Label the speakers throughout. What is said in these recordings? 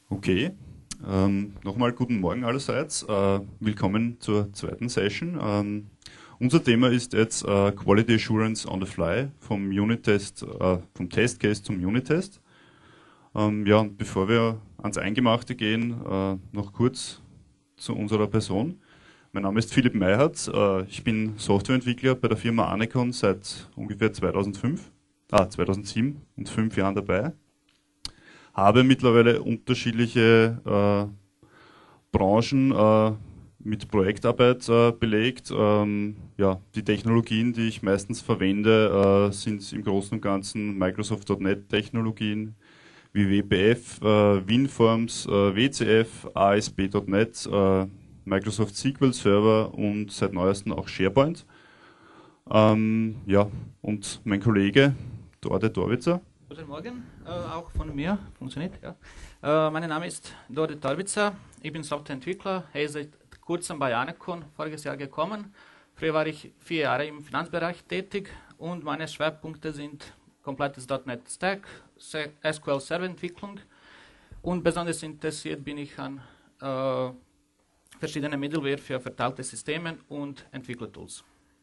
Speaker 1: Okay, nochmal guten Morgen allerseits. Willkommen zur zweiten Session. Unser Thema ist jetzt Quality Assurance on the Fly vom Unit-Test, vom Test-Case zum Unit-Test. Ja, und bevor wir ans Eingemachte gehen, noch kurz zu unserer Person. Mein Name ist Philipp Meyherz. Ich bin Softwareentwickler bei der Firma Anecon seit ungefähr 2007 und 5 Jahren dabei. Habe mittlerweile unterschiedliche Branchen mit Projektarbeit belegt. Ja, die Technologien, die ich meistens verwende, sind im Großen und Ganzen Microsoft.NET Technologien wie WPF, WinForms, WCF, ASP.NET, Microsoft SQL Server und seit neuestem auch SharePoint. Ja, und mein Kollege Dorde Torwitzer.
Speaker 2: Guten Morgen, auch von mir, funktioniert, ja. Mein Name ist Dorde Torwitzer, ich bin Softwareentwickler, seit kurzem bei Anecon, voriges Jahr gekommen. Früher war ich 4 Jahre im Finanzbereich tätig und meine Schwerpunkte sind komplettes .NET Stack, SQL Server Entwicklung und besonders interessiert bin ich an verschiedene Middleware für verteilte Systeme und Entwicklertools.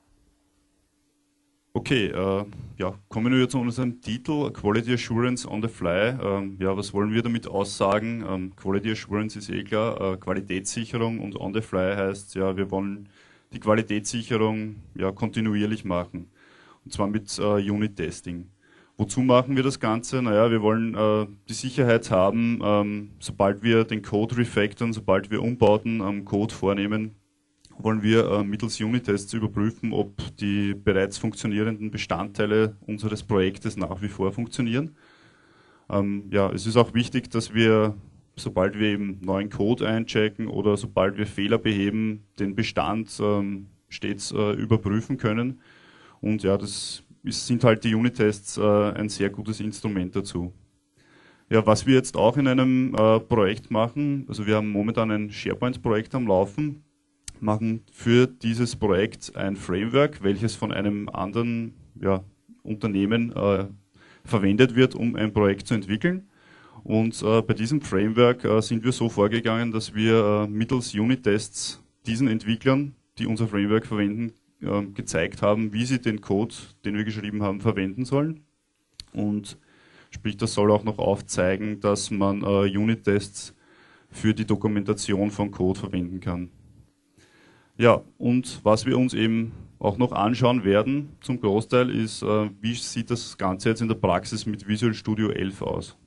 Speaker 1: Okay, ja, kommen wir zu unserem Titel Quality Assurance on the Fly. Ja, was wollen wir damit aussagen? Quality Assurance ist eh klar, Qualitätssicherung, und on the Fly heißt, ja, wir wollen die Qualitätssicherung ja kontinuierlich machen, und zwar mit Unit-Testing. Wozu machen wir das Ganze? Naja, wir wollen die Sicherheit haben, sobald wir den Code refactoren, sobald wir Umbauten am Code vornehmen, wollen wir mittels Unit-Tests überprüfen, ob die bereits funktionierenden Bestandteile unseres Projektes nach wie vor funktionieren. Ja, es ist auch wichtig, dass wir, sobald wir eben neuen Code einchecken oder sobald wir Fehler beheben, den Bestand stets überprüfen können. Und ja, sind halt die Unit-Tests ein sehr gutes Instrument dazu. Ja, was wir jetzt auch in einem Projekt machen, also wir haben momentan ein SharePoint-Projekt am Laufen, machen für dieses Projekt ein Framework, welches von einem anderen Unternehmen verwendet wird, um ein Projekt zu entwickeln. Und bei diesem Framework sind wir so vorgegangen, dass wir mittels Unit-Tests diesen Entwicklern, die unser Framework verwenden, gezeigt haben, wie sie den Code, den wir geschrieben haben, verwenden sollen. Und sprich, das soll auch noch aufzeigen, dass man Unit-Tests für die Dokumentation von Code verwenden kann. Ja, und was wir uns eben auch noch anschauen werden, zum Großteil, ist, wie sieht das Ganze jetzt in der Praxis mit Visual Studio 11 aus.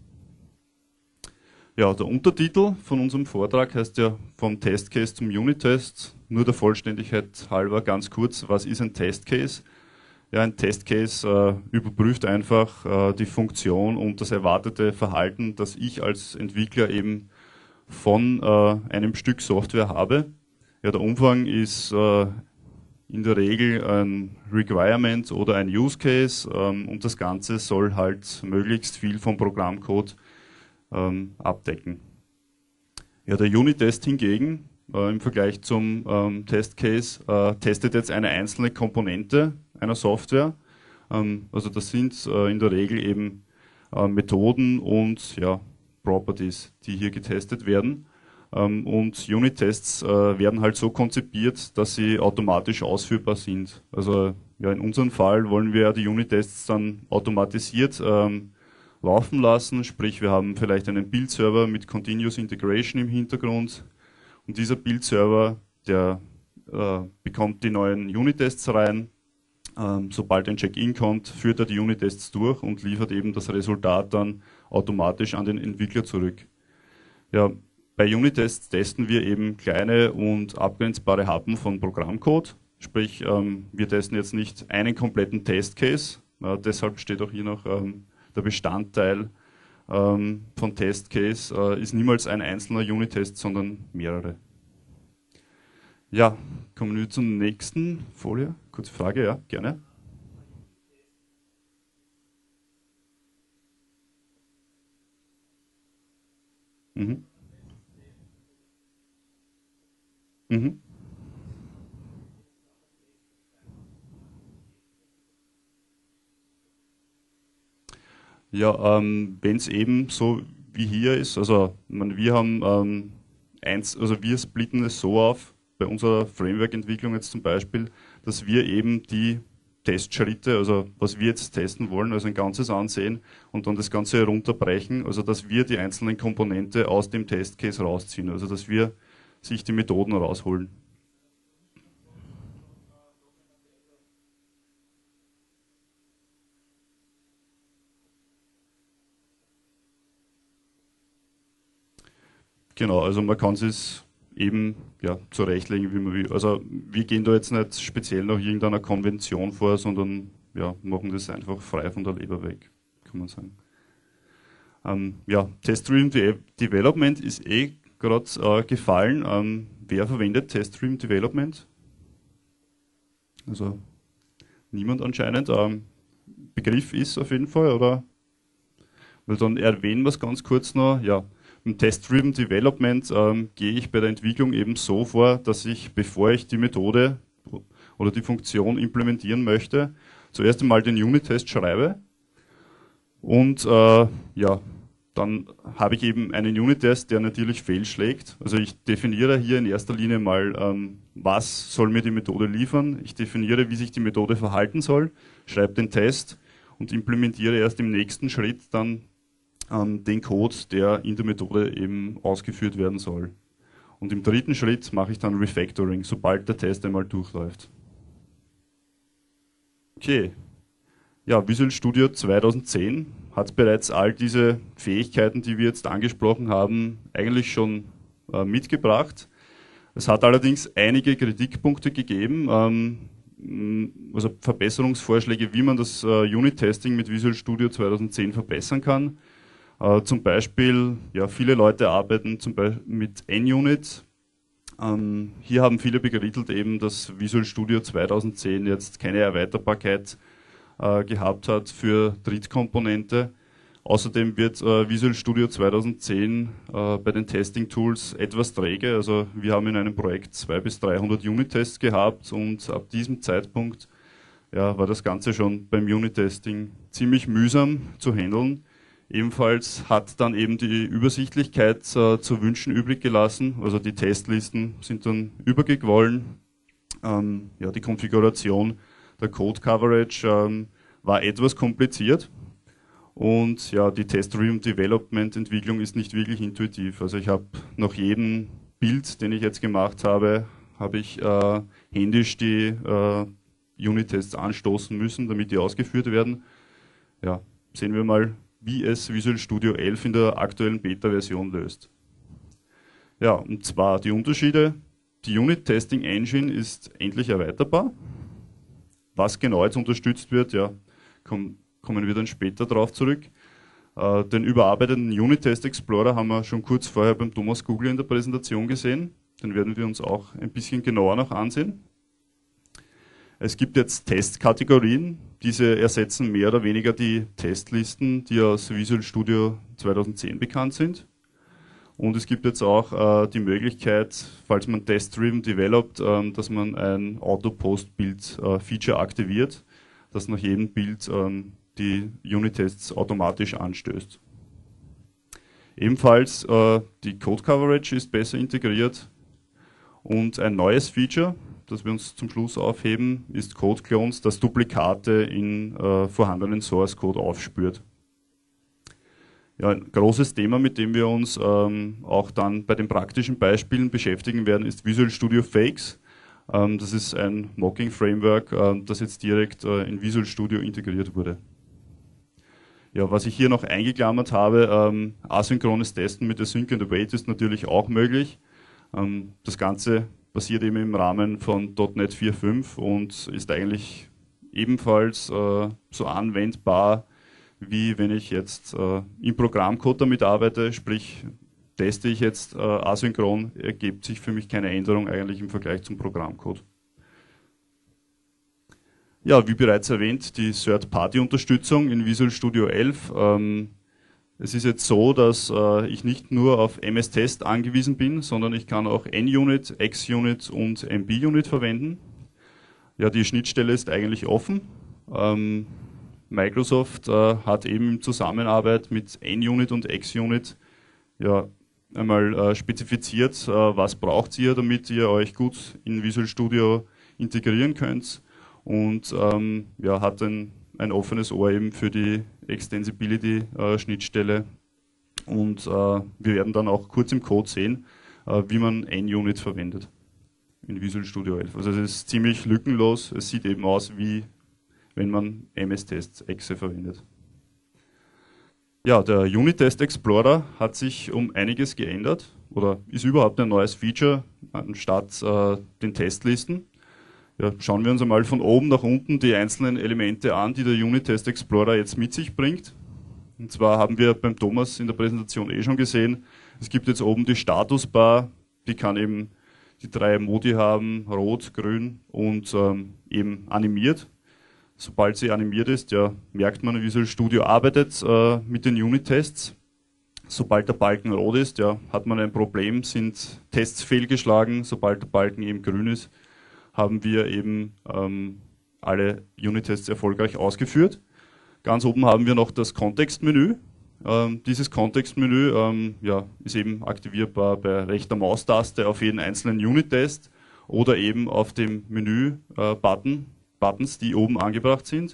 Speaker 1: Ja, der Untertitel von unserem Vortrag heißt ja vom Testcase zum Unit-Test. Nur der Vollständigkeit halber ganz kurz, was ist ein Testcase? Ja, ein Testcase überprüft einfach die Funktion und das erwartete Verhalten, das ich als Entwickler eben von einem Stück Software habe. Ja, der Umfang ist in der Regel ein Requirement oder ein Use Case und das Ganze soll halt möglichst viel vom Programmcode abdecken. Ja, der Unit-Test hingegen im Vergleich zum Testcase testet jetzt eine einzelne Komponente einer Software. Also das sind in der Regel eben Methoden und ja, Properties, die hier getestet werden. Und Unit-Tests werden halt so konzipiert, dass sie automatisch ausführbar sind. Also ja, in unserem Fall wollen wir die Unit-Tests dann automatisiert laufen lassen, sprich wir haben vielleicht einen Build-Server mit Continuous Integration im Hintergrund und dieser Build-Server, der bekommt die neuen Unit-Tests rein. Sobald ein Check-in kommt, führt er die Unit-Tests durch und liefert eben das Resultat dann automatisch an den Entwickler zurück. Ja, bei Unit-Tests testen wir eben kleine und abgrenzbare Happen von Programmcode. Sprich, wir testen jetzt nicht einen kompletten Testcase. Deshalb steht auch hier noch der Bestandteil von Testcase. Ist niemals ein einzelner Unit-Test, sondern mehrere. Ja, kommen wir zur nächsten Folie. Kurze Frage, ja, gerne. Mhm. Mhm. Ja, wenn es eben so wie hier ist. Also wir haben also wir splitten es so auf, bei unserer Framework-Entwicklung jetzt zum Beispiel, dass wir eben die Testschritte, also was wir jetzt testen wollen, also ein Ganzes ansehen und dann das Ganze herunterbrechen, also dass wir die einzelnen Komponente aus dem Testcase rausziehen, also dass wir sich die Methoden rausholen. Genau, also man kann es eben zurechtlegen, wie man will. Also wir gehen da jetzt nicht speziell nach irgendeiner Konvention vor, sondern machen das einfach frei von der Leber weg, kann man sagen. Test-Driven Development ist gerade gefallen. Wer verwendet Test-Driven Development? Also niemand anscheinend. Begriff ist auf jeden Fall, oder? Weil dann erwähnen wir es ganz kurz noch. Ja, im Test-Driven Development gehe ich bei der Entwicklung eben so vor, dass ich, bevor ich die Methode oder die Funktion implementieren möchte, zuerst einmal den Unit-Test schreibe und dann habe ich eben einen Unit-Test, der natürlich fehlschlägt. Also ich definiere hier in erster Linie mal, was soll mir die Methode liefern. Ich definiere, wie sich die Methode verhalten soll, schreibe den Test und implementiere erst im nächsten Schritt dann den Code, der in der Methode eben ausgeführt werden soll. Und im dritten Schritt mache ich dann Refactoring, sobald der Test einmal durchläuft. Okay. Ja, Visual Studio 2010 hat bereits all diese Fähigkeiten, die wir jetzt angesprochen haben, eigentlich schon mitgebracht. Es hat allerdings einige Kritikpunkte gegeben, also Verbesserungsvorschläge, wie man das Unit-Testing mit Visual Studio 2010 verbessern kann. Zum Beispiel, viele Leute arbeiten zum Beispiel mit NUnit. Hier haben viele bekrittelt eben, dass Visual Studio 2010 jetzt keine Erweiterbarkeit gehabt hat für Drittkomponente. Außerdem wird Visual Studio 2010 bei den Testing-Tools etwas träge. Also wir haben in einem Projekt 200 bis 300 Unit-Tests gehabt und ab diesem Zeitpunkt war das Ganze schon beim Unit-Testing ziemlich mühsam zu handeln. Ebenfalls hat dann eben die Übersichtlichkeit zu wünschen übrig gelassen. Also die Testlisten sind dann übergequollen. Die Konfiguration der Code Coverage war etwas kompliziert. Und die Test-Driven Development Entwicklung ist nicht wirklich intuitiv. Also ich habe nach jedem Bild, den ich jetzt gemacht habe, ich händisch die Unit-Tests anstoßen müssen, damit die ausgeführt werden. Ja, sehen wir mal, wie es Visual Studio 11 in der aktuellen Beta-Version löst. Ja, und zwar die Unterschiede. Die Unit Testing Engine ist endlich erweiterbar. Was genau jetzt unterstützt wird, kommen wir dann später darauf zurück. Den überarbeiteten Unit Test Explorer haben wir schon kurz vorher beim Thomas Kugel in der Präsentation gesehen. Den werden wir uns auch ein bisschen genauer noch ansehen. Es gibt jetzt Testkategorien. Diese ersetzen mehr oder weniger die Testlisten, die aus Visual Studio 2010 bekannt sind. Und es gibt jetzt auch die Möglichkeit, falls man Test-Driven developt, dass man ein Auto-Post-Build-Feature aktiviert, das nach jedem Bild die Unit-Tests automatisch anstößt. Ebenfalls die Code-Coverage ist besser integriert und ein neues Feature, das wir uns zum Schluss aufheben, ist Code Clones, das Duplikate in vorhandenen Source Code aufspürt. Ja, ein großes Thema, mit dem wir uns auch dann bei den praktischen Beispielen beschäftigen werden, ist Visual Studio Fakes. Das ist ein Mocking-Framework, das jetzt direkt in Visual Studio integriert wurde. Ja, was ich hier noch eingeklammert habe, asynchrones Testen mit Async and Await ist natürlich auch möglich. Das Ganze basiert eben im Rahmen von .NET 4.5 und ist eigentlich ebenfalls so anwendbar, wie wenn ich jetzt im Programmcode damit arbeite, sprich teste ich jetzt asynchron, ergibt sich für mich keine Änderung eigentlich im Vergleich zum Programmcode. Ja, wie bereits erwähnt, die Third-Party-Unterstützung in Visual Studio 11. Es ist jetzt so, dass ich nicht nur auf MS-Test angewiesen bin, sondern ich kann auch NUnit, XUnit und MBUnit verwenden. Ja, die Schnittstelle ist eigentlich offen. Microsoft hat eben in Zusammenarbeit mit NUnit und XUnit ja, einmal spezifiziert, was braucht ihr, damit ihr euch gut in Visual Studio integrieren könnt, und ja, hat ein offenes Ohr eben für die Extensibility-Schnittstelle, und wir werden dann auch kurz im Code sehen, wie man NUnit verwendet in Visual Studio 11. Also es ist ziemlich lückenlos, es sieht eben aus, wie wenn man MS-Test-Exe verwendet. Ja, der Unit Test Explorer hat sich um einiges geändert oder ist überhaupt ein neues Feature anstatt den Testlisten. Ja, schauen wir uns einmal von oben nach unten die einzelnen Elemente an, die der Unit Test Explorer jetzt mit sich bringt. Und zwar haben wir beim Thomas in der Präsentation schon gesehen, es gibt jetzt oben die Statusbar, die kann eben die 3 Modi haben, rot, grün und eben animiert. Sobald sie animiert ist, ja, merkt man, Visual Studio arbeitet mit den Unit-Tests. Sobald der Balken rot ist, ja, hat man ein Problem, sind Tests fehlgeschlagen. Sobald der Balken eben grün ist, haben wir eben alle Unit-Tests erfolgreich ausgeführt. Ganz oben haben wir noch das Kontextmenü. Dieses Kontextmenü ja, ist eben aktivierbar bei rechter Maustaste auf jeden einzelnen Unit-Test oder eben auf dem Menü-Buttons, die oben angebracht sind.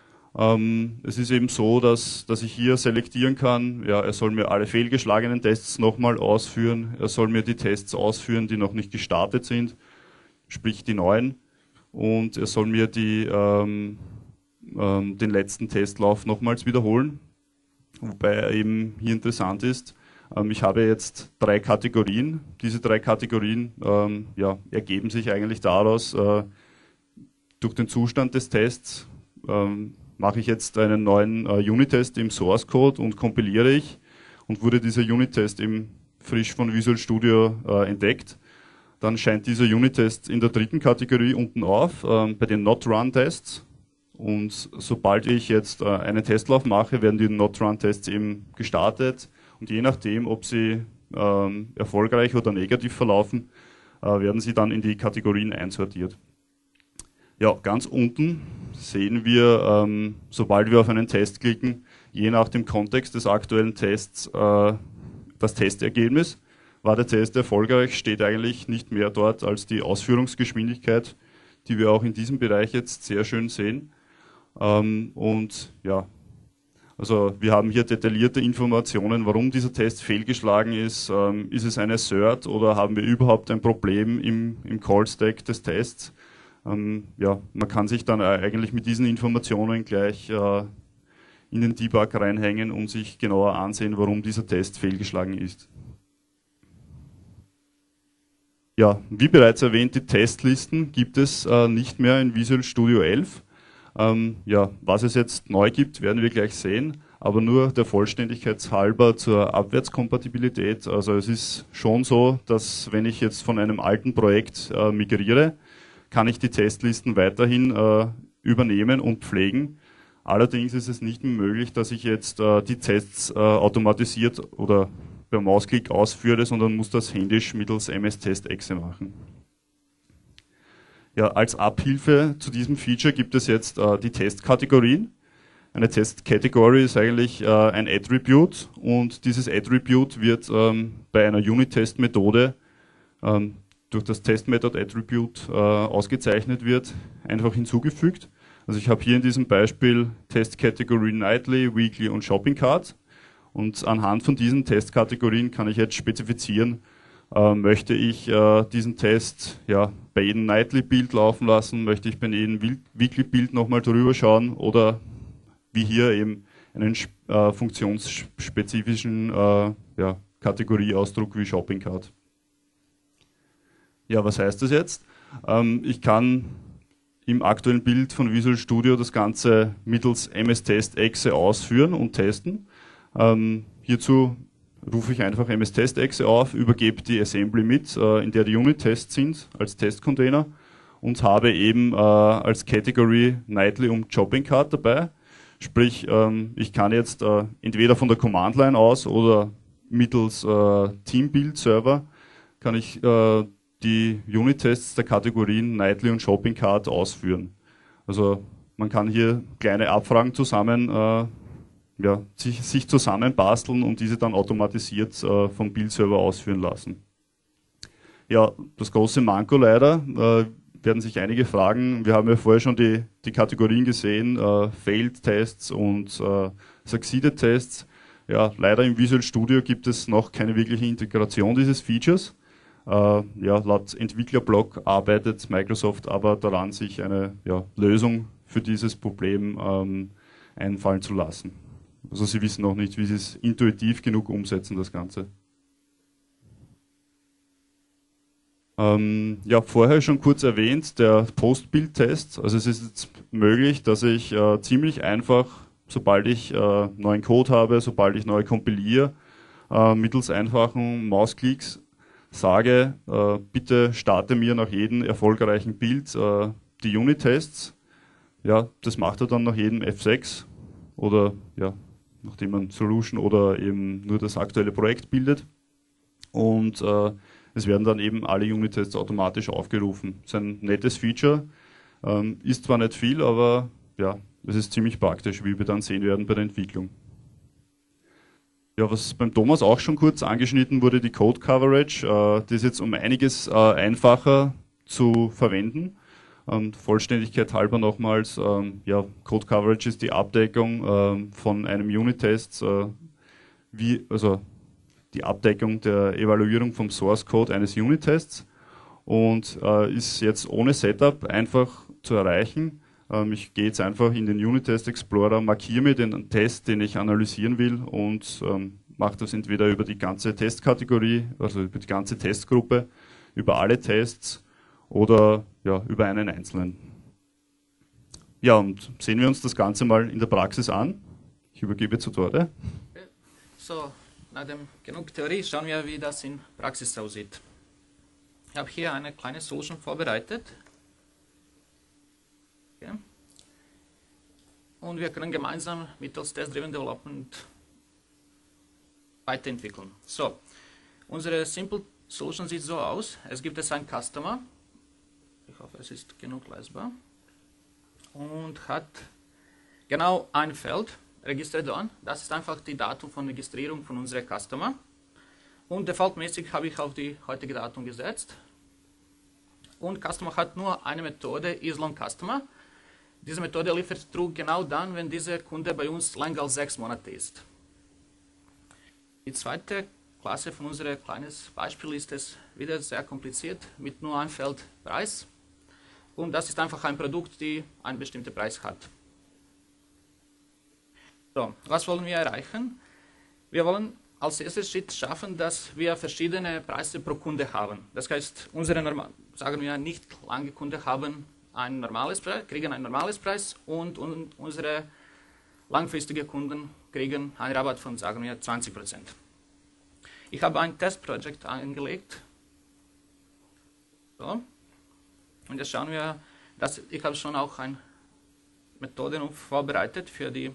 Speaker 1: Es ist eben so, dass ich hier selektieren kann, ja, er soll mir alle fehlgeschlagenen Tests nochmal ausführen, er soll mir die Tests ausführen, die noch nicht gestartet sind, sprich die neuen, und er soll mir den letzten Testlauf nochmals wiederholen. Wobei eben hier interessant ist, ich habe jetzt 3 Kategorien. Diese 3 Kategorien ja, ergeben sich eigentlich daraus, durch den Zustand des Tests mache ich jetzt einen neuen Unit-Test im Source-Code und kompiliere ich, und wurde dieser Unit-Test eben frisch von Visual Studio entdeckt. Dann scheint dieser Unit-Test in der 3. Kategorie unten auf, bei den Not-Run-Tests. Und sobald ich jetzt einen Testlauf mache, werden die Not-Run-Tests eben gestartet, und je nachdem, ob sie erfolgreich oder negativ verlaufen, werden sie dann in die Kategorien einsortiert. Ja, ganz unten sehen wir, sobald wir auf einen Test klicken, je nach dem Kontext des aktuellen Tests das Testergebnis. War der Test erfolgreich, steht eigentlich nicht mehr dort als die Ausführungsgeschwindigkeit, die wir auch in diesem Bereich jetzt sehr schön sehen. Und ja, also wir haben hier detaillierte Informationen, warum dieser Test fehlgeschlagen ist. Ist es eine CERT oder haben wir überhaupt ein Problem im Call-Stack des Tests? Ja, man kann sich dann eigentlich mit diesen Informationen gleich in den Debug reinhängen und sich genauer ansehen, warum dieser Test fehlgeschlagen ist. Ja, wie bereits erwähnt, die Testlisten gibt es nicht mehr in Visual Studio 11. Ja, was es jetzt neu gibt, werden wir gleich sehen, aber nur der Vollständigkeit halber zur Abwärtskompatibilität. Also es ist schon so, dass wenn ich jetzt von einem alten Projekt migriere, kann ich die Testlisten weiterhin übernehmen und pflegen. Allerdings ist es nicht mehr möglich, dass ich jetzt die Tests automatisiert oder per Mausklick ausführe, sondern muss das händisch mittels MS-Test-Exe machen. Ja, als Abhilfe zu diesem Feature gibt es jetzt die Testkategorien. Eine Test-Category ist eigentlich ein Attribute, und dieses Attribute wird bei einer Unit-Test-Methode durch das Test-Method-Attribute ausgezeichnet wird, einfach hinzugefügt. Also ich habe hier in diesem Beispiel Test-Category Nightly, Weekly und Shopping Cart, und anhand von diesen Testkategorien kann ich jetzt spezifizieren, möchte ich diesen Test ja, bei jedem Nightly-Bild laufen lassen, möchte ich bei jedem Weekly-Bild nochmal drüber schauen oder wie hier eben einen funktionsspezifischen ja, Kategorieausdruck wie Shopping Cart. Ja, was heißt das jetzt? Ich kann im aktuellen Bild von Visual Studio das Ganze mittels MS-Test-Exe ausführen und testen. Hierzu rufe ich einfach MS-Test-Exe auf, übergebe die Assembly mit, in der die Unit-Tests sind, als Testcontainer, und habe eben als Category Nightly und Shopping Cart dabei. Sprich, ich kann jetzt entweder von der Command-Line aus oder mittels Team-Build-Server kann ich die Unit-Tests der Kategorien Nightly und Shopping Cart ausführen. Also man kann hier kleine Abfragen zusammen, sich zusammenbasteln und diese dann automatisiert vom Build-Server ausführen lassen. Ja, das große Manko leider, werden sich einige fragen. Wir haben ja vorher schon die Kategorien gesehen, Failed-Tests und Succeeded-Tests. Ja, leider im Visual Studio gibt es noch keine wirkliche Integration dieses Features. Laut Entwicklerblog arbeitet Microsoft aber daran, sich eine Lösung für dieses Problem einfallen zu lassen. Also sie wissen noch nicht, wie sie es intuitiv genug umsetzen, das Ganze. Vorher schon kurz erwähnt, der Post-Build-Test. Also es ist jetzt möglich, dass ich ziemlich einfach, sobald ich neuen Code habe, sobald ich neu kompiliere, mittels einfachen Mausklicks sage, bitte starte mir nach jedem erfolgreichen Build die Unit-Tests. Ja, das macht er dann nach jedem F6 oder nachdem man Solution oder eben nur das aktuelle Projekt bildet. Und es werden dann eben alle Unit-Tests automatisch aufgerufen. Das ist ein nettes Feature, ist zwar nicht viel, aber ja, es ist ziemlich praktisch, wie wir dann sehen werden bei der Entwicklung. Ja, was beim Thomas auch schon kurz angeschnitten wurde, die Code Coverage, die ist jetzt um einiges einfacher zu verwenden. Vollständigkeit halber nochmals, Code Coverage ist die Abdeckung von einem Unit-Test, also die Abdeckung der Evaluierung vom Source Code eines Unit-Tests und ist jetzt ohne Setup einfach zu erreichen. Ich gehe jetzt einfach in den Unit-Test Explorer, markiere mir den Test, den ich analysieren will und mache das entweder über die ganze Testkategorie, also über die ganze Testgruppe, über alle Tests oder über einen einzelnen. Ja, und sehen wir uns das Ganze mal in der Praxis an. Ich übergebe zu Dorde.
Speaker 2: So, nach dem genug Theorie schauen wir, wie das in Praxis aussieht. Ich habe hier eine kleine Solution vorbereitet. Okay. Und wir können gemeinsam mittels Test-Driven Development weiterentwickeln. So, unsere Simple Solution sieht so aus. Es gibt einen Customer. Ich hoffe, es ist genug lesbar. Und hat genau ein Feld, Registered On. Das ist einfach die Datum von Registrierung von unserem Customer. Und defaultmäßig habe ich auf die heutige Datum gesetzt. Und Customer hat nur eine Methode, isLongCustomer. Diese Methode liefert True genau dann, wenn dieser Kunde bei uns länger als 6 Monate ist. Die zweite Klasse von unserem kleinen Beispiel ist es wieder sehr kompliziert mit nur einem Feld Preis. Und das ist einfach ein Produkt, das einen bestimmten Preis hat. So, was wollen wir erreichen? Wir wollen als erster Schritt schaffen, dass wir verschiedene Preise pro Kunde haben. Das heißt, unsere sagen wir nicht lange Kunden haben ein normales Preis, kriegen ein normales Preis und unsere langfristigen Kunden kriegen einen Rabatt von, sagen wir, 20%. Ich habe ein Testprojekt angelegt. So. Und jetzt schauen wir, ich habe schon auch eine Methode vorbereitet für die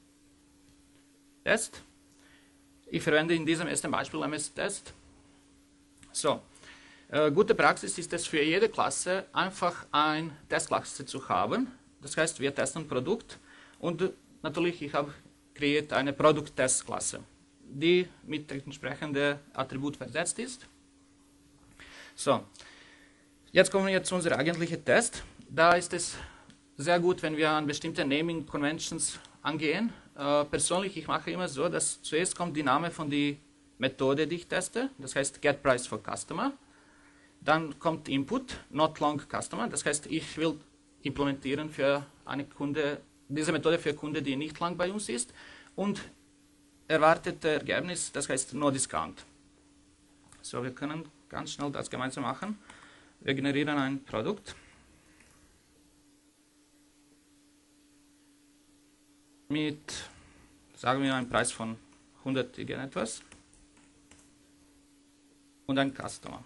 Speaker 2: Test. Ich verwende in diesem ersten Beispiel MS-Test. So, gute Praxis ist es für jede Klasse einfach eine Testklasse zu haben. Das heißt, wir testen ein Produkt und natürlich, ich habe kreiert eine Produkt-Test-Klasse, die mit dem entsprechenden Attribut versetzt ist. So, jetzt kommen wir zu unserem eigentlichen Test. Da ist es sehr gut, wenn wir an bestimmte Naming Conventions angehen. Persönlich, ich mache immer so, dass zuerst kommt die Name von der Methode, die ich teste, das heißt getPriceForCustomer. Dann kommt Input, NotLongCustomer, das heißt, ich will implementieren für eine Kunde, diese Methode für Kunde, die nicht lang bei uns ist. Und erwartete Ergebnis, das heißt NoDiscount. So, wir können ganz schnell das gemeinsam machen. Wir generieren ein Produkt. Mit, sagen wir, einem Preis von 100 irgendetwas und ein Customer.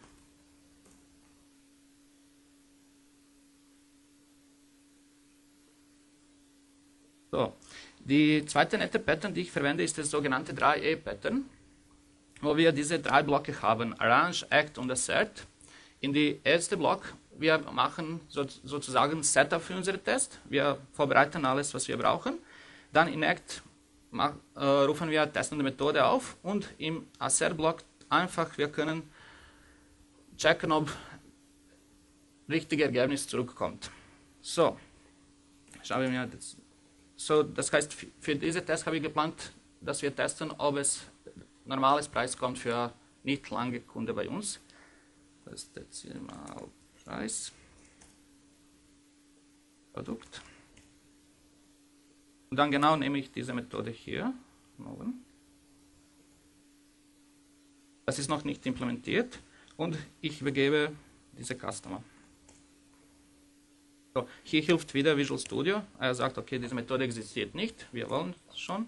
Speaker 2: So, die zweite nette Pattern, die ich verwende, ist das sogenannte 3E-Pattern, wo wir diese 3 Blöcke haben, Arrange, Act und Assert. In die erste Block wir machen sozusagen Setup für unsere Test. Wir vorbereiten alles, was wir brauchen. Dann in Act rufen wir testende Methode auf und im ASR-Block einfach, wir können checken, ob richtige Ergebnis zurückkommt. So, schauen wir mal. So, das heißt, für diese Test habe ich geplant, dass wir testen, ob es normales Preis kommt für nicht lange Kunde bei uns. Das ist jetzt hier mal Preis, Produkt. Und dann genau nehme ich diese Methode hier. Das ist noch nicht implementiert und ich übergebe diese Customer. So, hier hilft wieder Visual Studio. Er sagt, okay, diese Methode existiert nicht, wir wollen es schon.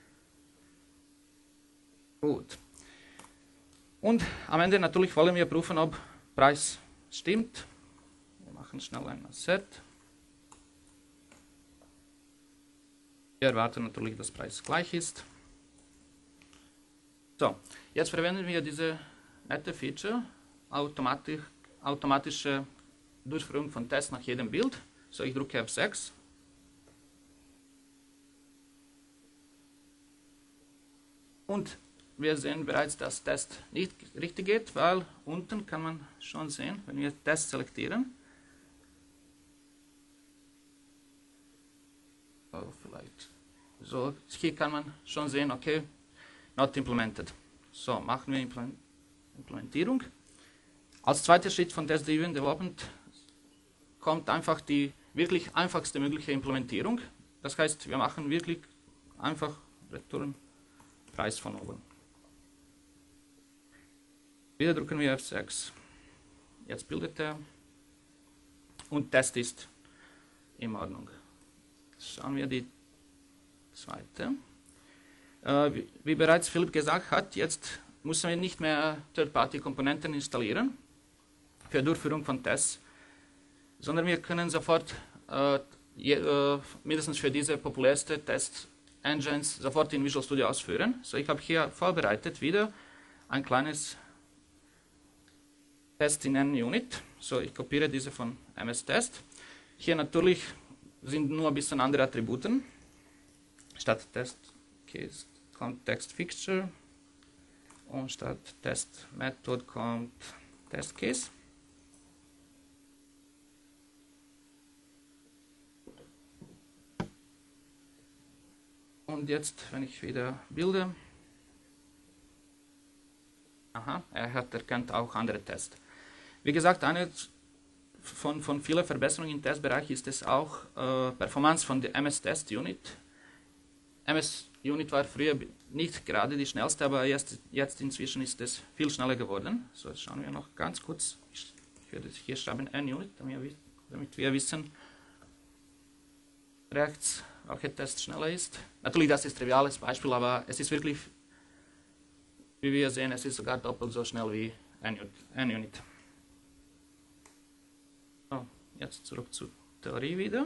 Speaker 2: Gut. Und am Ende natürlich wollen wir prüfen, ob Preis stimmt. Wir machen schnell ein Set. Wir erwarten natürlich, dass Preis gleich ist. So, jetzt verwenden wir diese nette Feature, automatische Durchführung von Tests nach jedem Bild. So, ich drücke F6. Und wir sehen bereits, dass Test nicht richtig geht, weil unten kann man schon sehen, wenn wir Test selektieren. Oh, vielleicht. So, hier kann man schon sehen, okay, not implemented. So, machen wir Implementierung. Als zweiter Schritt von Test-Driven Development kommt einfach die wirklich einfachste mögliche Implementierung. Das heißt, wir machen wirklich einfach Return Preis von oben. Wieder drücken wir F6. Jetzt bildet er. Und Test ist in Ordnung. Schauen wir die zweite. Wie bereits Philipp gesagt hat, jetzt müssen wir nicht mehr Third-Party-Komponenten installieren für Durchführung von Tests, sondern wir können sofort mindestens für diese populärste Test-Engines sofort in Visual Studio ausführen. So, ich habe hier vorbereitet wieder ein kleines Test in NUnit. So, ich kopiere diese von MS-Test. Hier natürlich sind nur ein bisschen andere Attributen. Statt Test Case kommt Text Fixture und statt Test Method kommt Test Case. Und jetzt, wenn ich wieder bilde, aha, er hat erkannt auch andere Tests. Wie gesagt, eine von vielen Verbesserungen im Testbereich ist es auch Performance von der MS-Test-Unit. MS-Unit war früher nicht gerade die schnellste, aber jetzt inzwischen ist es viel schneller geworden. So, jetzt schauen wir noch ganz kurz. Ich werde hier schreiben NUnit, damit wir wissen, rechts, welcher Test schneller ist. Natürlich, das ist ein triviales Beispiel, aber es ist wirklich, wie wir sehen, es ist sogar doppelt so schnell wie NUnit. So, jetzt zurück zur Theorie wieder.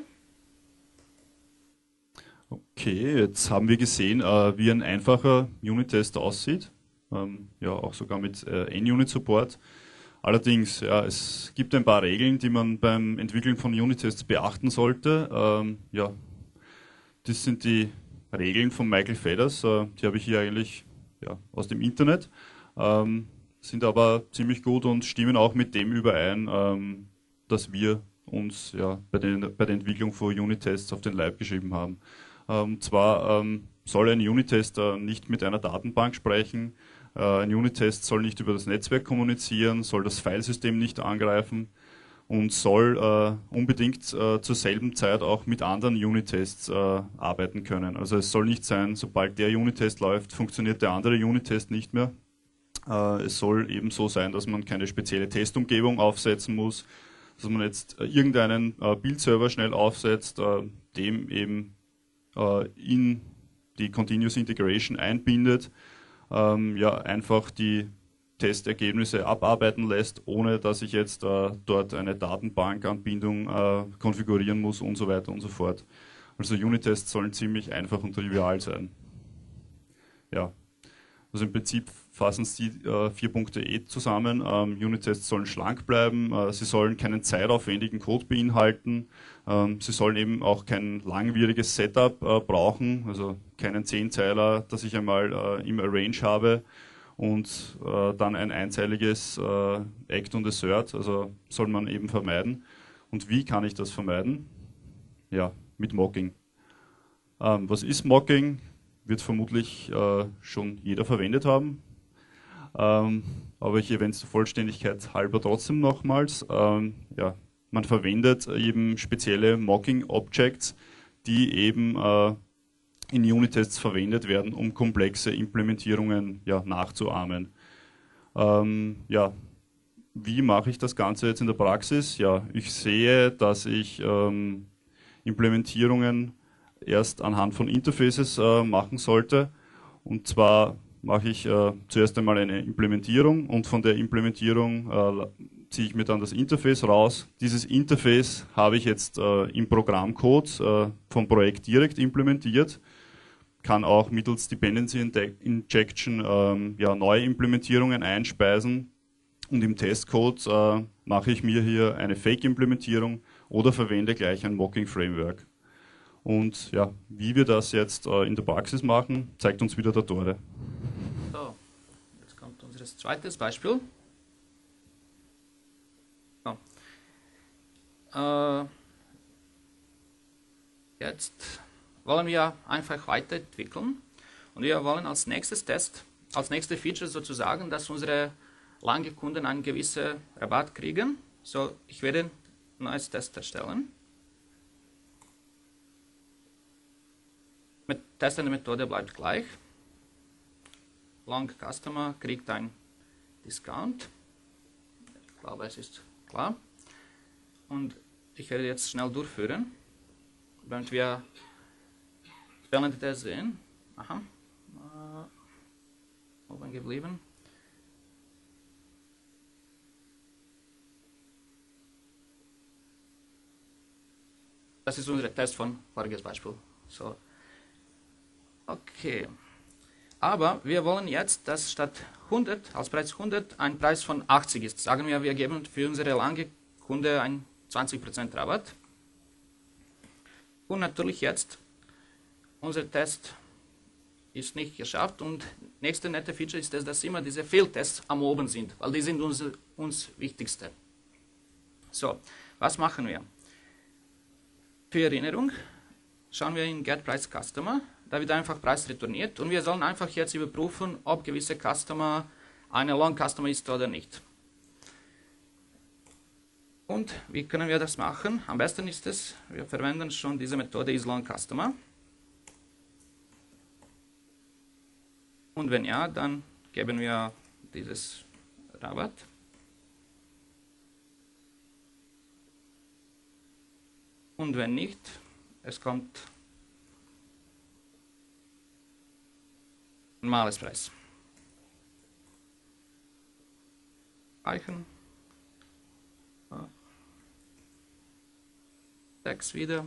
Speaker 1: Okay, jetzt haben wir gesehen, wie ein einfacher Unit-Test aussieht. Ja, auch sogar mit NUnit-Support. Allerdings, ja, es gibt ein paar Regeln, die man beim Entwickeln von Unit-Tests beachten sollte. Ja, das sind die Regeln von Michael Fedders. Die habe ich hier eigentlich aus dem Internet. Sind aber ziemlich gut und stimmen auch mit dem überein, dass wir uns bei der Entwicklung von Unit-Tests auf den Leib geschrieben haben. Und zwar soll ein Unit-Test nicht mit einer Datenbank sprechen, ein Unit-Test soll nicht über das Netzwerk kommunizieren, soll das Filesystem nicht angreifen und soll unbedingt zur selben Zeit auch mit anderen Unit-Tests arbeiten können. Also es soll nicht sein, sobald der Unit-Test läuft, funktioniert der andere Unit-Test nicht mehr. Es soll eben so sein, dass man keine spezielle Testumgebung aufsetzen muss, dass man jetzt irgendeinen Build-Server schnell aufsetzt, dem eben in die Continuous Integration einbindet, einfach die Testergebnisse abarbeiten lässt, ohne dass ich jetzt dort eine Datenbankanbindung konfigurieren muss und so weiter und so fort. Also Unit-Tests sollen ziemlich einfach und trivial sein. Ja, also im Prinzip fassen es die 4 Punkte zusammen. Unit-Tests sollen schlank bleiben, sie sollen keinen zeitaufwendigen Code beinhalten, sie sollen eben auch kein langwieriges Setup brauchen, also keinen 10-Zeiler, das ich einmal im Arrange habe und dann ein einzeiliges Act und Assert, also soll man eben vermeiden. Und wie kann ich das vermeiden? Ja, mit Mocking. Was ist Mocking? Wird vermutlich schon jeder verwendet haben. Aber ich erwähne es zur Vollständigkeit halber trotzdem nochmals. Ja, man verwendet eben spezielle Mocking-Objects, die eben in Unit-Tests verwendet werden, um komplexe Implementierungen nachzuahmen. Ja, wie mache ich das Ganze jetzt in der Praxis? Ja, ich sehe, dass ich Implementierungen erst anhand von Interfaces machen sollte. Und zwar mache ich zuerst einmal eine Implementierung und von der Implementierung ziehe ich mir dann das Interface raus. Dieses Interface habe ich jetzt im Programmcode vom Projekt direkt implementiert, kann auch mittels Dependency Injection neue Implementierungen einspeisen und im Testcode mache ich mir hier eine Fake-Implementierung oder verwende gleich ein Mocking-Framework. Und ja, wie wir das jetzt in der Praxis machen, zeigt uns wieder der Tore.
Speaker 2: So, jetzt kommt unser zweites Beispiel. So. Jetzt wollen wir einfach weiterentwickeln und wir wollen als nächstes Feature sozusagen, dass unsere lange Kunden einen gewissen Rabatt kriegen. So, ich werde ein neues Test erstellen. Mit testende Methode bleibt gleich. Long Customer kriegt ein Discount. Ich glaube, es ist klar. Und ich werde jetzt schnell durchführen, damit wir spannende Tests sehen. Aha. Oben geblieben. Das ist unser Test von voriges Beispiel. So. Okay. Aber wir wollen jetzt, dass statt 100, als Preis 100, ein Preis von 80 ist. Sagen wir, wir geben für unsere lange Kunde einen 20% Rabatt. Und natürlich jetzt, unser Test ist nicht geschafft und nächste nette Feature ist, dass immer diese Fehltests am oben sind, weil die sind uns wichtigste. So, was machen wir? Für Erinnerung schauen wir in getPriceCustomer, da wird einfach Preis retourniert und wir sollen einfach jetzt überprüfen, ob gewisse Customer eine Long Customer ist oder nicht. Und wie können wir das machen? Am besten ist es, wir verwenden schon diese Methode isLongCustomer. Und wenn ja, dann geben wir dieses Rabatt. Und wenn nicht, es kommt normales Preis. Speichern. Text wieder.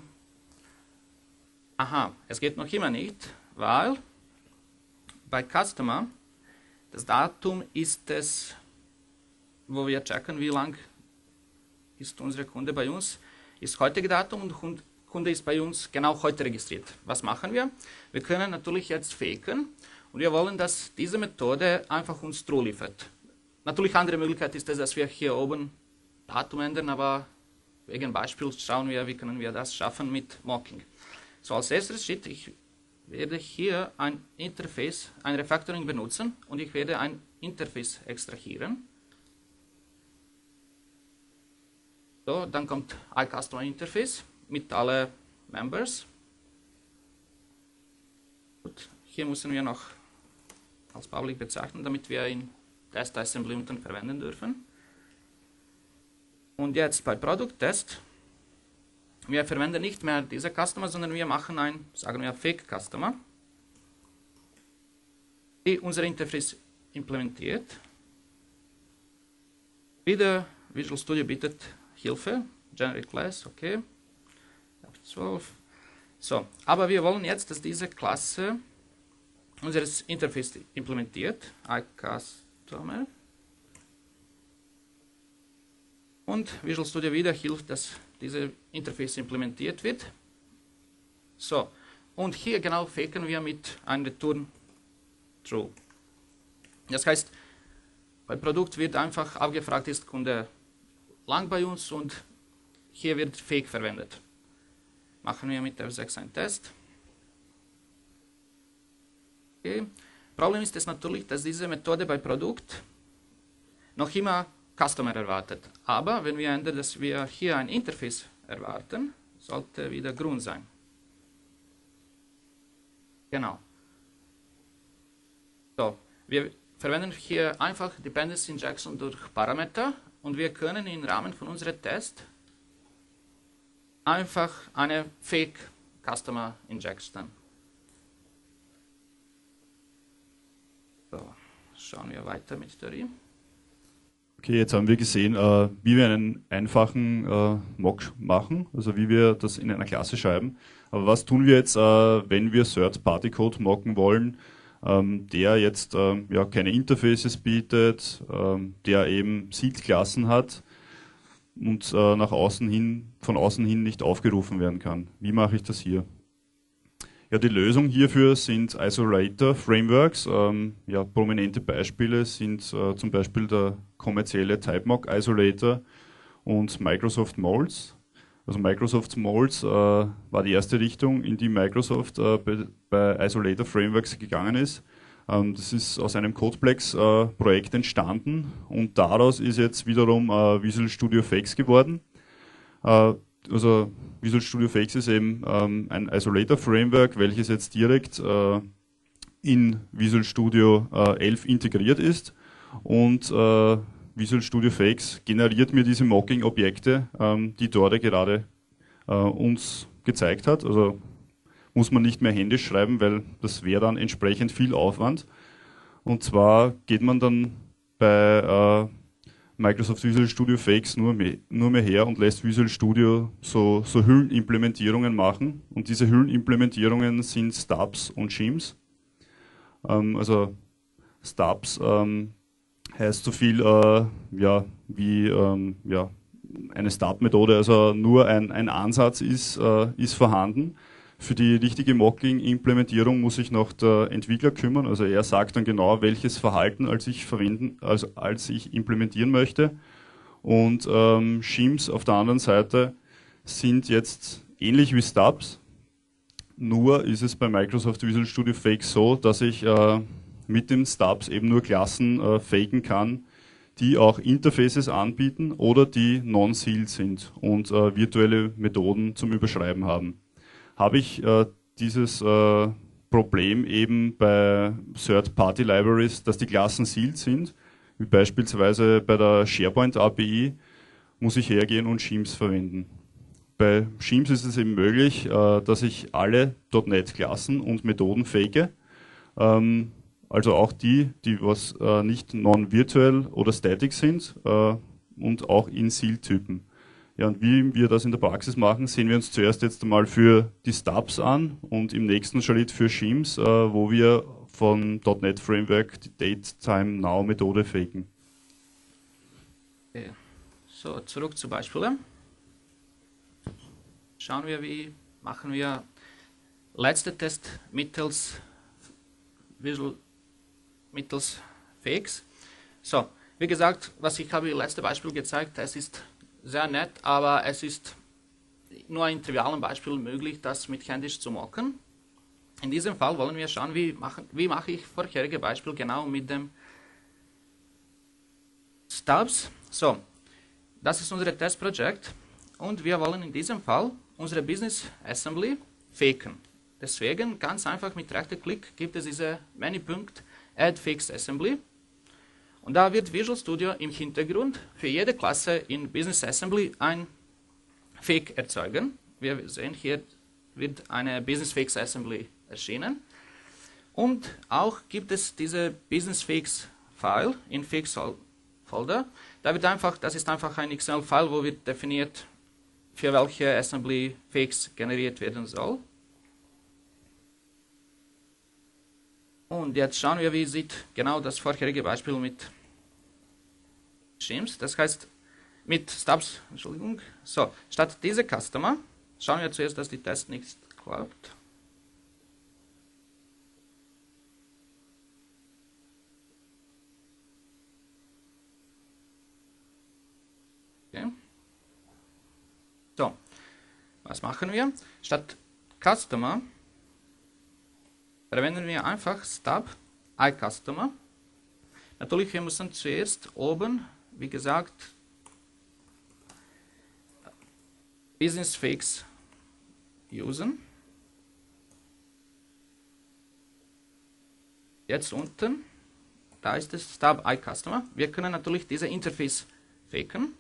Speaker 2: Aha, es geht noch immer nicht, weil bei Customer das Datum ist es, wo wir checken, wie lang ist unser Kunde bei uns, ist heutige Datum und Kunde ist bei uns genau heute registriert. Was machen wir? Wir können natürlich jetzt faken und wir wollen, dass diese Methode einfach uns true liefert. Natürlich andere Möglichkeit ist es, dass wir hier oben Datum ändern, aber wegen Beispiel schauen wir, wie können wir das schaffen mit Mocking. So, als erstes Schritt, ich werde hier ein Interface, ein Refactoring benutzen und ich werde ein Interface extrahieren. So, dann kommt iCustomer Interface mit allen Members. Gut, hier müssen wir noch als Public bezeichnen, damit wir in TestAssembly unten verwenden dürfen. Und jetzt bei Product Test, wir verwenden nicht mehr diese Customer, sondern wir machen ein, sagen wir, Fake Customer, die unser Interface implementiert. Wieder Visual Studio bietet Hilfe, Generate Class, okay, 12. So, aber wir wollen jetzt, dass diese Klasse unseres Interface implementiert, iCustomer. Und Visual Studio wieder hilft, dass diese Interface implementiert wird. So, und hier genau faken wir mit einem Return True. Das heißt, bei Produkt wird einfach abgefragt, ist Kunde lang bei uns, und hier wird Fake verwendet. Machen wir mit F6 einen Test. Okay. Problem ist es natürlich, dass diese Methode bei Produkt noch immer Customer erwartet. Aber wenn wir ändern, dass wir hier ein Interface erwarten, sollte wieder Grund sein. Genau. So, wir verwenden hier einfach Dependency Injection durch Parameter, und wir können im Rahmen von unserem Test einfach eine Fake Customer Injection. So, schauen wir weiter mit Theorie.
Speaker 1: Okay, jetzt haben wir gesehen, wie wir einen einfachen Mock machen, also wie wir das in einer Klasse schreiben. Aber was tun wir jetzt, wenn wir Third-Party-Code mocken wollen, der jetzt ja, keine Interfaces bietet, der eben Sealed-Klassen hat und von außen hin nicht aufgerufen werden kann? Wie mache ich das hier? Ja, die Lösung hierfür sind Isolator-Frameworks. Ja, prominente Beispiele sind zum Beispiel der kommerzielle TypeMock Isolator und Microsoft Molds. Also Microsoft Molds war die erste Richtung, in die Microsoft bei Isolator Frameworks gegangen ist. Das ist aus einem Codeplex-Projekt entstanden, und daraus ist jetzt wiederum Visual Studio Fakes geworden. Also Visual Studio Fakes ist eben ein Isolator Framework, welches jetzt direkt in Visual Studio 11 integriert ist, und Visual Studio Fakes generiert mir diese Mocking-Objekte, die Dore gerade uns gezeigt hat. Also muss man nicht mehr händisch schreiben, weil das wäre dann entsprechend viel Aufwand. Und zwar geht man dann bei Microsoft Visual Studio Fakes nur mehr her und lässt Visual Studio so Hüllenimplementierungen machen. Und diese Hüllenimplementierungen sind Stubs und Shims. Also Stubs heißt so viel ja, wie ja, eine Stub-Methode, also nur ein Ansatz ist vorhanden. Für die richtige Mocking-Implementierung muss sich noch der Entwickler kümmern, also er sagt dann genau, welches Verhalten als ich implementieren möchte. Und Shims auf der anderen Seite sind jetzt ähnlich wie Stubs, nur ist es bei Microsoft Visual Studio Fakes so, dass ich mit den Stubs eben nur Klassen faken kann, die auch Interfaces anbieten oder die non-sealed sind und virtuelle Methoden zum Überschreiben haben. Habe ich dieses Problem eben bei Third-Party-Libraries, dass die Klassen sealed sind, wie beispielsweise bei der SharePoint API, muss ich hergehen und Shims verwenden. Bei Shims ist es eben möglich, dass ich alle .NET-Klassen und Methoden fake, also auch die was nicht non-virtuell oder static sind und auch in Sealed-Typen. Ja, und wie wir das in der Praxis machen, sehen wir uns zuerst jetzt einmal für die Stubs an und im nächsten Schritt für Shims, wo wir von .NET Framework die DateTimeNow-Methode faken.
Speaker 2: Okay. So, zurück zu Beispielen. Schauen wir, wie machen wir letzte Test mittels Fakes. So, wie gesagt, was ich habe im letzten Beispiel gezeigt, es ist sehr nett, aber es ist nur ein triviales Beispiel möglich, das mit händisch zu mocken. In diesem Fall wollen wir schauen, wie mache ich vorherige Beispiel genau mit dem Stubs. So, das ist unser Testprojekt und wir wollen in diesem Fall unsere Business Assembly faken. Deswegen ganz einfach mit Rechtsklick gibt es diese Menüpunkt Add Fixed Assembly. Und da wird Visual Studio im Hintergrund für jede Klasse in Business Assembly ein Fake erzeugen. Wir sehen hier wird eine Business Fakes Assembly erschienen. Und auch gibt es diese Business Fakes File in Fakes Folder. Das ist einfach ein XML-File, wo wird definiert, für welche Assembly Fakes generiert werden soll. Und jetzt schauen wir, wie sieht genau das vorherige Beispiel mit Shims, das heißt mit Stubs, Entschuldigung. So, statt diese Customer schauen wir zuerst, dass die Test nicht klappt. Okay. So, was machen wir? Statt Customer verwenden wir einfach Stub iCustomer. Natürlich, wir müssen zuerst oben, wie gesagt, Business Fakes usen. Jetzt unten, da ist es Stub iCustomer. Wir können natürlich diese Interface faken.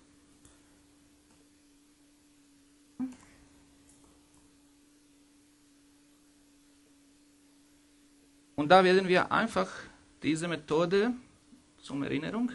Speaker 2: Und da werden wir einfach diese Methode zur Erinnerung,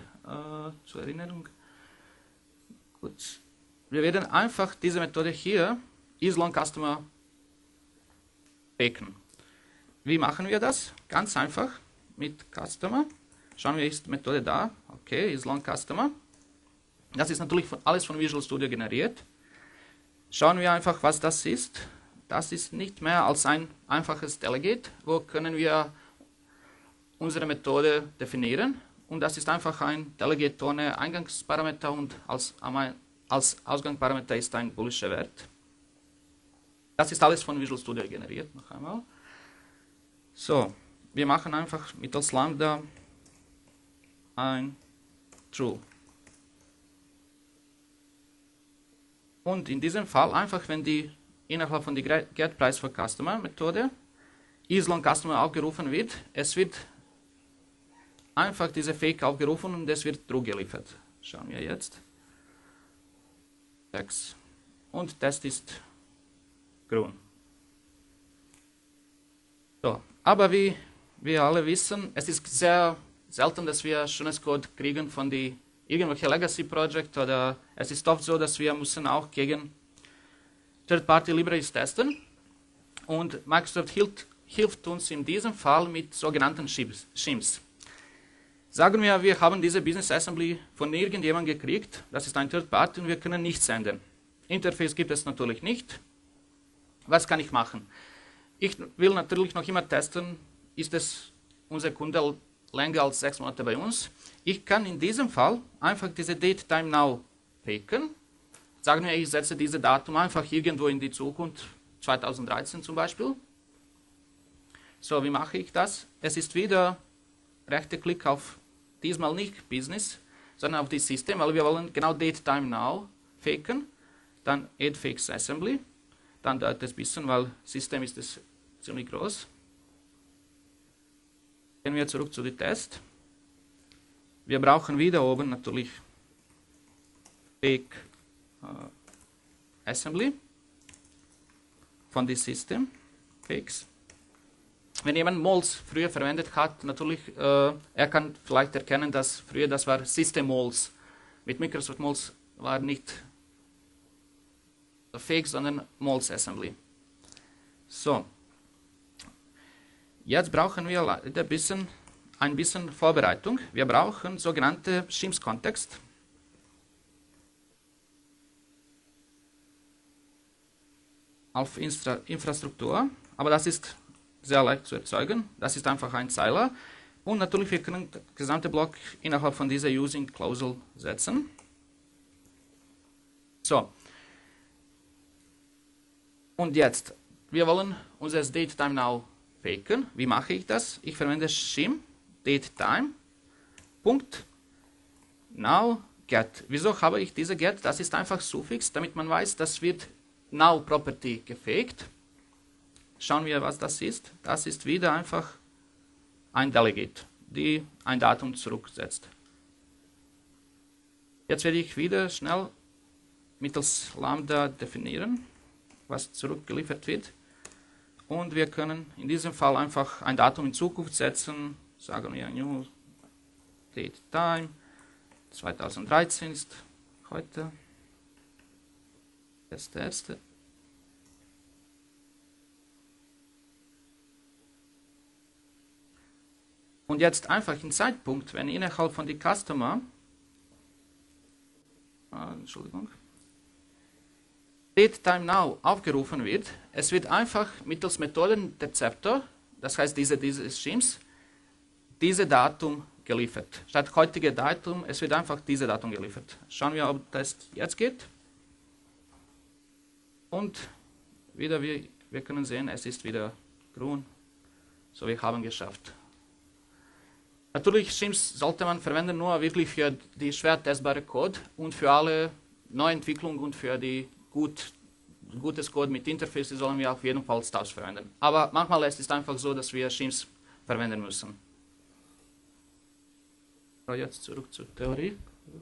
Speaker 2: gut. Wir werden einfach diese Methode hier, isLongCustomer, faken. Wie machen wir das? Ganz einfach mit Customer. Schauen wir, ist die Methode da. Okay, isLongCustomer. Das ist natürlich alles von Visual Studio generiert. Schauen wir einfach, was das ist. Das ist nicht mehr als ein einfaches Delegate, wo können wir unsere Methode definieren. Und das ist einfach ein Delegate ohne Eingangsparameter und als Ausgangsparameter ist ein boolischer Wert. Das ist alles von Visual Studio generiert, noch einmal. So, wir machen einfach mittels Lambda ein True. Und in diesem Fall einfach, wenn die innerhalb von der getPriceForCustomer-Methode isLongCustomer aufgerufen wird, es wird einfach diese Fake aufgerufen und es wird True geliefert. Schauen wir jetzt. 6. Und Test ist grün. So, aber wie wir alle wissen, es ist sehr selten, dass wir schönes Code kriegen von die irgendwelche Legacy-Project oder es ist oft so, dass wir müssen auch gegen Third-Party-Libraries testen und Microsoft hilft uns in diesem Fall mit sogenannten Shims. Sagen wir, wir haben diese Business Assembly von irgendjemandem gekriegt, das ist ein Third-Party und wir können nichts ändern. Interface gibt es natürlich nicht. Was kann ich machen? Ich will natürlich noch immer testen, ist es unser Kunde länger als 6 Monate bei uns. Ich kann in diesem Fall einfach diese DateTimeNow faken. Sagen wir, ich setze dieses Datum einfach irgendwo in die Zukunft, 2013 zum Beispiel. So, wie mache ich das? Es ist wieder rechter Klick auf, diesmal nicht Business, sondern auf das System, weil wir wollen genau DateTimeNow faken. Dann Add Fakes Assembly. Dann dauert es ein bisschen, weil System ist es ziemlich groß. Gehen wir zurück zu dem Test. Wir brauchen wieder oben natürlich Fake Assembly von dem System Fakes. Wenn jemand Mols früher verwendet hat, natürlich, er kann vielleicht erkennen, dass früher das war System Mols. Mit Microsoft Mols war nicht Fake, sondern Mols Assembly. So. Jetzt brauchen wir ein bisschen Vorbereitung. Wir brauchen sogenannte Shims-Kontext. Auf Infrastruktur, aber das ist sehr leicht zu erzeugen. Das ist einfach ein Zeiler. Und natürlich, wir können den gesamten Block innerhalb von dieser Using Clausel setzen. So. Und jetzt, wir wollen unser DateTimeNow faken. Wie mache ich das? Ich verwende Shim DateTime. Now get. Wieso habe ich diese get? Das ist einfach Suffix, damit man weiß, das wird Now Property gefaked. Schauen wir, was das ist. Das ist wieder einfach ein Delegate, die ein Datum zurücksetzt. Jetzt werde ich wieder schnell mittels Lambda definieren, was zurückgeliefert wird. Und wir können in diesem Fall einfach ein Datum in Zukunft setzen. Sagen wir New Date Time 2013 ist heute. Das ist der erste. Und jetzt einfach im Zeitpunkt, wenn innerhalb von die Customer, Entschuldigung, Read Time Now aufgerufen wird, es wird einfach mittels Methoden-Dezeptor, das heißt diese Schemes, diese Datum geliefert. Statt heutige Datum, es wird einfach diese Datum geliefert. Schauen wir, ob das jetzt geht. Und wieder, wir können sehen, es ist wieder grün. So, wir haben geschafft. Natürlich, Schemes sollte man verwenden nur wirklich für die schwer testbare Code und für alle Neuentwicklung und für die gutes Code mit Interfaces sollen wir auf jeden Fall Stars verwenden. Aber manchmal ist es einfach so, dass wir Schemes verwenden müssen. Jetzt zurück zur Theorie.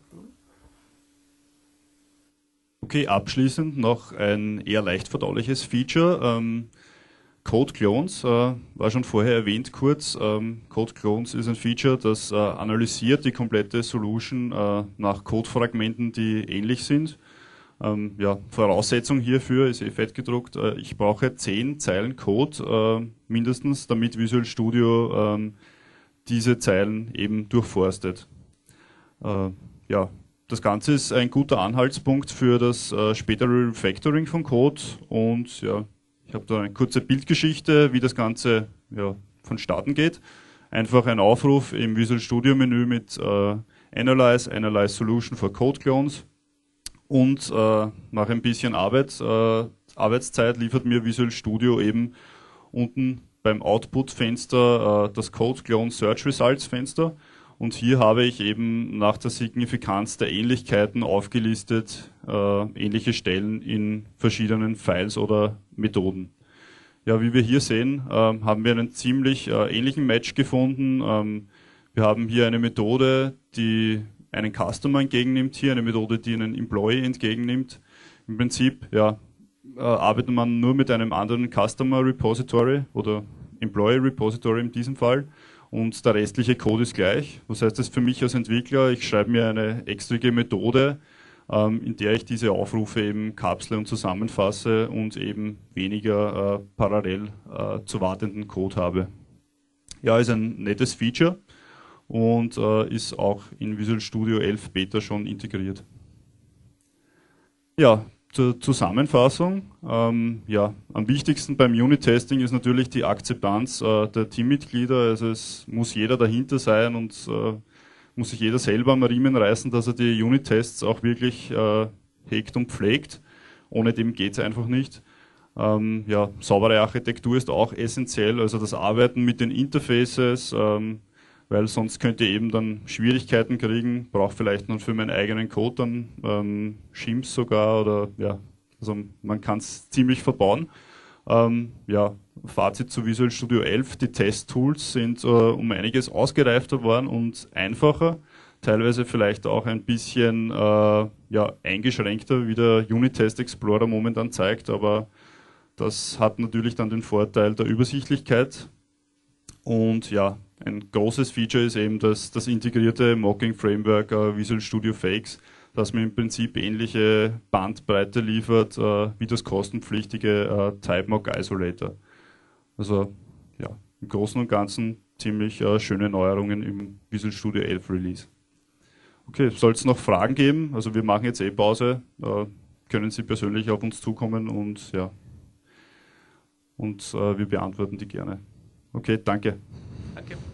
Speaker 1: Okay, abschließend noch ein eher leicht verdauliches Feature. Code Clones war schon vorher erwähnt kurz. Code Clones ist ein Feature, das analysiert die komplette Solution nach Codefragmenten, die ähnlich sind. Ja, Voraussetzung hierfür ist fett gedruckt. Ich brauche 10 Zeilen Code mindestens, damit Visual Studio diese Zeilen eben durchforstet. Ja, das Ganze ist ein guter Anhaltspunkt für das spätere Refactoring von Code und ja, ich habe da eine kurze Bildgeschichte, wie das Ganze ja, vonstatten geht. Einfach ein Aufruf im Visual Studio Menü mit Analyze Solution for Code Clones und nach ein bisschen Arbeitszeit liefert mir Visual Studio eben unten beim Output-Fenster das Code Clone Search Results Fenster und hier habe ich eben nach der Signifikanz der Ähnlichkeiten aufgelistet ähnliche Stellen in verschiedenen Files oder Methoden. Ja, wie wir hier sehen, haben wir einen ziemlich ähnlichen Match gefunden. Wir haben hier eine Methode, die einen Customer entgegennimmt, hier eine Methode, die einen Employee entgegennimmt. Im Prinzip, ja, arbeitet man nur mit einem anderen Customer Repository oder Employee Repository in diesem Fall und der restliche Code ist gleich. Was heißt das für mich als Entwickler? Ich schreibe mir eine extrige Methode, in der ich diese Aufrufe eben kapsle und zusammenfasse und eben weniger parallel zu wartenden Code habe. Ja, ist ein nettes Feature und ist auch in Visual Studio 11 Beta schon integriert. Ja, zur Zusammenfassung. Ja, am wichtigsten beim Unit-Testing ist natürlich die Akzeptanz der Teammitglieder. Also es muss jeder dahinter sein und muss sich jeder selber am Riemen reißen, dass er die Unit-Tests auch wirklich hegt und pflegt. Ohne dem geht es einfach nicht. Ja, saubere Architektur ist auch essentiell, also das Arbeiten mit den Interfaces, weil sonst könnt ihr eben dann Schwierigkeiten kriegen, brauche vielleicht noch für meinen eigenen Code dann Schemes sogar oder ja, also man kann es ziemlich verbauen. Ja, Fazit zu Visual Studio 11, die Testtools sind um einiges ausgereifter worden und einfacher, teilweise vielleicht auch ein bisschen ja, eingeschränkter, wie der Unit Test Explorer momentan zeigt, aber das hat natürlich dann den Vorteil der Übersichtlichkeit und ja, ein großes Feature ist eben das integrierte Mocking-Framework Visual Studio Fakes, das mir im Prinzip ähnliche Bandbreite liefert wie das kostenpflichtige TypeMock Isolator. Also ja, im Großen und Ganzen ziemlich schöne Neuerungen im Visual Studio 11 Release. Okay, soll es noch Fragen geben? Also wir machen jetzt Pause, können Sie persönlich auf uns zukommen und ja, und wir beantworten die gerne. Okay, danke.
Speaker 2: Danke.